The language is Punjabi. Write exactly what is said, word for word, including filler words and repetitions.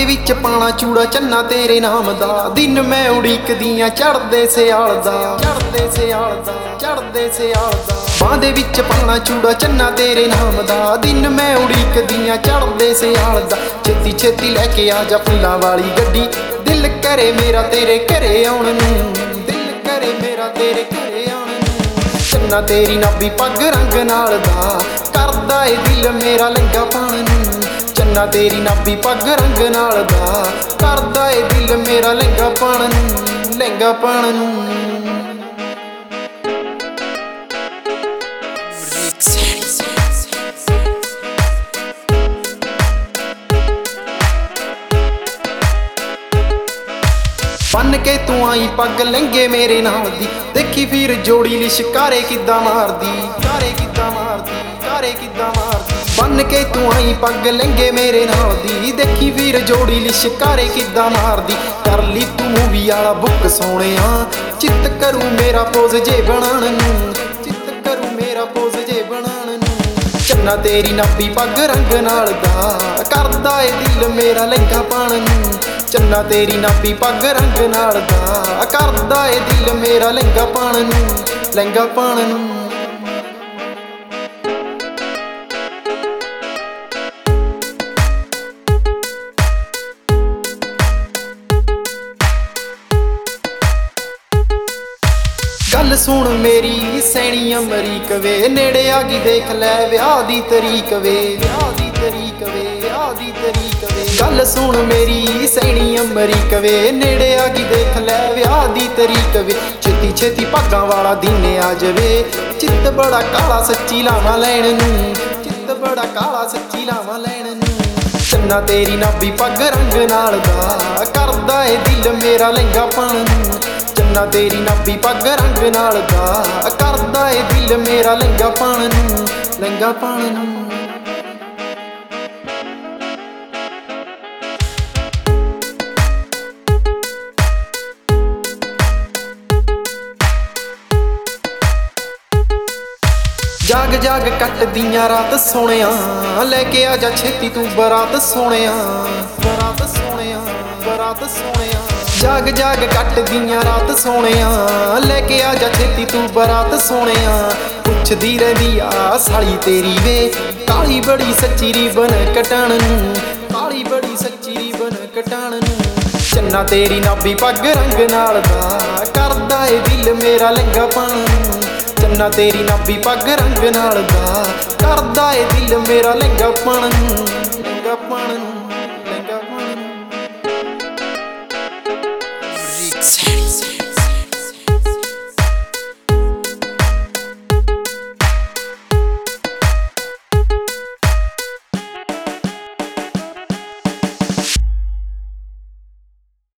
ਦੇ ਵਿੱਚ ਪਾਣਾ ਚੂੜਾ ਚੰਨਾ ਤੇਰੇ ਨਾਮ ਦਾ। ਦਿਨ ਮੈਂ ਉਡੀਕਦੀਆਂ ਚੜ੍ਹਦੇ ਸਿਆਲ ਦਾ, ਚੜ੍ਹਦੇ ਸਿਆਲ ਦਾ, ਚੜ੍ਹਦੇ ਸਿਆਲ ਦਾ। ਬਾਂਹ ਦੇ ਵਿੱਚ ਪਾਣਾ ਚੂੜਾ ਚੰਨਾ ਤੇਰੇ ਨਾਮ ਦਾ। ਦਿਨ ਮੈਂ ਉਡੀਕਦੀਆਂ ਚੜ੍ਹਦੇ ਸਿਆਲ ਦਾ। ਛੇਤੀ ਛੇਤੀ ਲੈ ਕੇ ਆ ਜਾ ਫੁੱਲਾਂ ਵਾਲੀ ਗੱਡੀ। ਦਿਲ ਕਰੇ ਮੇਰਾ ਤੇਰੇ ਘਰੇ ਆਉਣ ਨੂੰ, ਦਿਲ ਕਰੇ ਮੇਰਾ ਤੇਰੇ ਘਰੇ ਆਉਣ ਨੂੰ। ਚੰਨਾ ਤੇਰੀ ਨਾਭੀ ਪੱਗ ਰੰਗ ਨਾਲ ਦਾ, ਕਰਦਾ ਏ ਦਿਲ ਮੇਰਾ ਲਹਿੰਗਾ ਪਾਉਣ ਨੂੰ। ਚੰਨਾ ਤੇਰੀ ਨਾਭੀ ਪੱਗ ਰੰਗ ਨਾਲ ਦਾ, ਕਰਦਾ ਏ ਦਿਲ ਮੇਰਾ ਲਹਿੰਗਾ ਪਾਉਣ ਨੂੰ, ਲਹਿੰਗਾ ਪਾਉਣ ਨੂੰ। ਬੰਨ ਕੇ ਤੂੰ ਆਈ ਪੱਗ ਲਹਿੰਗੇ ਮੇਰੇ ਨਾਲ ਦੀ। ਦੇਖੀ ਫਿਰ ਜੋੜੀ ਲਿਸ਼ਕਾਰੇ ਕਿੱਦਾਂ ਮਾਰਦੀ, ਕਾਰੇ ਕਿੱਦਾਂ ਮਾਰਦੀ, ਕਾਰੇ ਕਿੱਦਾਂ ਮਾਰਦੀ। ਬੰਨ ਕੇ ਤੂੰ ਆਈ ਪੱਗ ਲਹਿੰਗੇ ਮੇਰੇ ਨਾਲ ਦੀ। ਦੇਖੀ ਫਿਰ ਜੋੜੀ ਲਿਸ਼ਕਾਰੇ ਕਿੱਦਾਂ ਮਾਰਦੀ। ਕਰ ਲਈ ਤੂੰ ਮੂਵੀ ਵਾਲਾ ਬੁੱਕ ਸੋਹਣਿਆ, ਚਿੱਤ ਕਰੂ ਮੇਰਾ ਪੋਜ਼ ਜੇ ਬਣਾਉਣ ਨੂੰ, ਚਿੱਤ ਕਰੂ ਮੇਰਾ ਪੋਜ਼ ਜੇ ਬਣਾਉਣ ਨੂੰ। ਚੰਨਾ ਤੇਰੀ ਨਾਭੀ ਪੱਗ ਰੰਗ ਨਾਲ ਦਾ, ਕਰਦਾ ਏ ਦਿਲ ਮੇਰਾ ਲਹਿੰਗਾ ਪਾਉਣ ਨੂੰ। ਚੰਨਾ ਤੇਰੀ ਨਾਭੀ ਪੱਗ ਰੰਗ ਨਾਲ ਦਾ, ਕਰਦਾ ਏ ਦਿਲ ਮੇਰਾ ਲਹਿੰਗਾ ਪਾਉਣ ਨੂੰ, ਲਹਿੰਗਾ ਪਾਉਣ ਨੂੰ। ਗੱਲ ਸੁਣ ਮੇਰੀ ਸੈਣੀ ਅਮਰੀਕ ਵੇ, ਨੇੜੇ ਆ ਗਈ ਦੇਖ ਲੈ ਵਿਆਹ ਦੀ ਤਰੀਕ ਵੇ, ਵਿਆਹ ਦੀ ਤਰੀਕ ਵੇ, ਵਿਆਹ ਦੀ ਤਰੀਕ ਵੇ। ਗੱਲ ਸੁਣ ਮੇਰੀ ਸੈਣੀ ਅਮਰੀਕ ਵੇ, ਨੇੜੇ ਆ ਗਈ ਦੇਖ ਲੈ ਵਿਆਹ ਦੀ ਤਰੀਕ ਵੇ। ਛੇਤੀ ਛੇਤੀ ਭਾਗਾਂ ਵਾਲਾ ਦਿਨ ਆ ਜਾਵੇ, ਚਿੱਤ ਬੜਾ ਕਾਲਾ ਸੱਚੀ ਲਾਵਾਂ ਲੈਣ ਨੂੰ, ਚਿੱਤ ਬੜਾ ਕਾਲਾ ਸੱਚੀ ਲਾਵਾਂ ਲੈਣ ਨੂੰ। ਚੰਨਾ ਤੇਰੀ ਨਾਭੀ ਪੱਗ ਰੰਗ ਨਾਲ ਦਾ, ਕਰਦਾ ਏ ਦਿਲ ਮੇਰਾ ਲਹਿੰਗਾ ਪਾਉਣ ਨੂੰ। ਚੰਨਾ ਤੇਰੀ ਨਾਭੀ ਪੱਗ ਰੰਗ ਨਾਲ ਦਾ, ਕਰਦਾ ਏ ਦਿਲ ਮੇਰਾ ਲਹਿੰਗਾ ਪਾਉਣ ਨੂੰ, ਲਹਿੰਗਾ ਪਾਉਣ ਨੂੰ। ਜਾਗ ਜਾਗ ਕੱਟਦੀਆਂ ਰਾਤ ਸੋਹਣਿਆ, ਲੈ ਕੇ ਆ ਜਾ ਛੇਤੀ ਤੂੰ ਬਰਾਤ ਸੋਹਣਿਆ, ਬਰਾਤ ਸੋਹਣਿਆ, ਬਰਾਤ ਸੋਹਣਿਆ। ਜਾਗ ਜਾਗ ਕੱਟਦੀਆਂ ਰਾਤ ਸੋਹਣਿਆ, ਲੈ ਕੇ ਆ ਜਾ ਛੇਤੀ ਤੂੰ ਬਰਾਤ ਸੋਹਣਿਆ। ਪੁੱਛਦੀ ਰਹਿੰਦੀ ਆ ਸਾਲੀ ਤੇਰੀ ਵੇ, ਕਾਲੀ ਬੜੀ ਸੱਚੀ ਰੀਬਨ ਕਟਾਣ ਨੂੰ, ਕਾਲੀ ਬੜੀ ਸੱਚੀ ਰੀਬਨ ਕਟਾਣ ਨੂੰ। ਚੰਨਾ ਤੇਰੀ ਨਾਭੀ ਪੱਗ ਰੰਗ ਨਾਲ ਦਾ, ਕਰਦਾ ਏ ਦਿਲ ਮੇਰਾ ਲਹਿੰਗਾ ਪਾਉਣ ਨੂੰ। ਚੰਨਾ ਤੇਰੀ ਨਾਭੀ ਪੱਗ ਰੰਗ ਨਾਲ ਦਾ, ਕਰਦਾ ਏ ਦਿਲ ਮੇਰਾ ਲਹਿੰਗਾ ਪਾਉਣ ਨੂੰ।